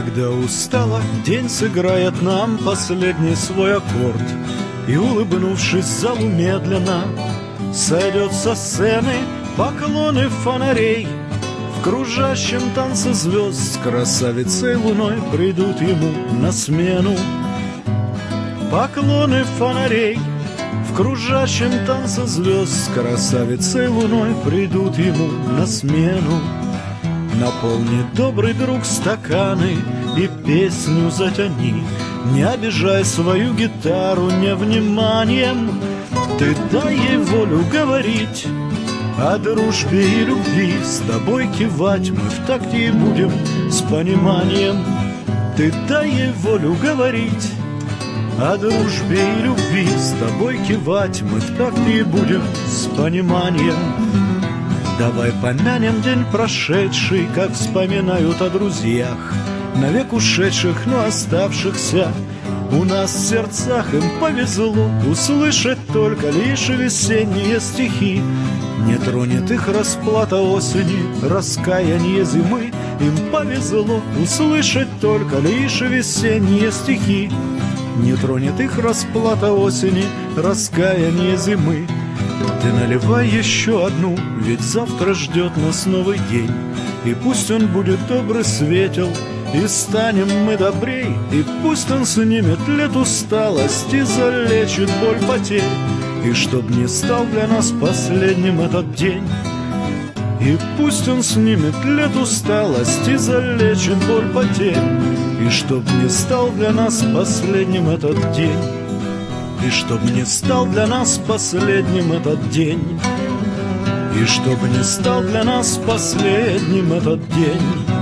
Когда устала, день сыграет нам последний свой аккорд, и, улыбнувшись залу медленно, сойдет со сцены поклоны фонарей. В кружащем танце звезд с красавицей луной придут ему на смену. Поклоны фонарей. В кружащем танце звезд с красавицей луной придут ему на смену. Наполни, добрый друг, стаканы и песню затяни. Не обижай свою гитару невниманием. Ты дай ей волю говорить о дружбе и любви. С тобой кивать мы в такте будем с пониманием. Ты дай ей волю говорить о дружбе и любви. С тобой кивать мы в такте будем с пониманием. Давай помянем день прошедший, как вспоминают о друзьях, навек ушедших, но оставшихся. У нас в сердцах им повезло услышать только лишь весенние стихи. Не тронет их расплата осени, раскаяние зимы. Им повезло услышать только лишь весенние стихи. Не тронет их расплата осени, раскаяние зимы. Ты наливай еще одну, ведь завтра ждет нас новый день. И пусть он будет добрый, светел, и станем мы добрей. И пусть он снимет лет усталость и залечит боль потерь. И чтоб не стал для нас последним этот день. И пусть он снимет лет усталость и залечит боль потерь. И чтоб не стал для нас последним этот день. И чтоб не стал для нас последним этот день. И чтоб не стал для нас последним этот день.